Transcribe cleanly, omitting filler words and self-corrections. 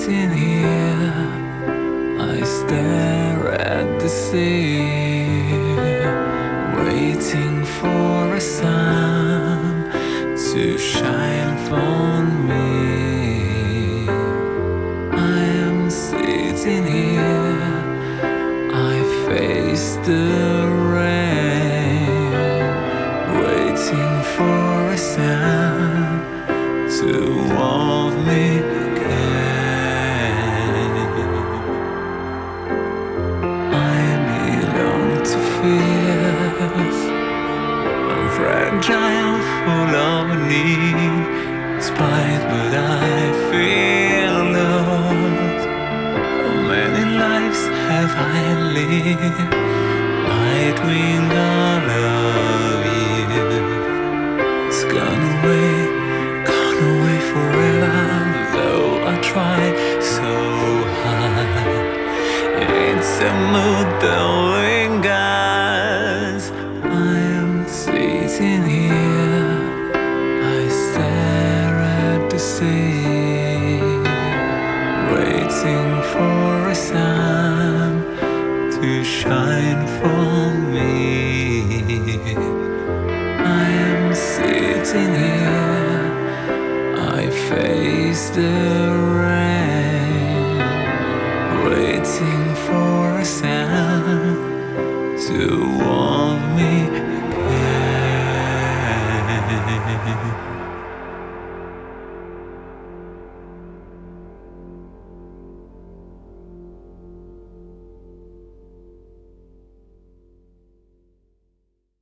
sitting here, I stare at the sea, waiting for a sun to shine for me. I am sitting here, I face the rain, waiting for a sound to warm me again. I belong to fears, I'm fragile, full of need, spite but I feel lost. How many lives have I lived between all of you? It's gone away forever, though I try so hard. It's a mood that lingers. I am sitting here, I stare at the sea, waiting for a sun to shine for me. I am sitting here, I face the rain,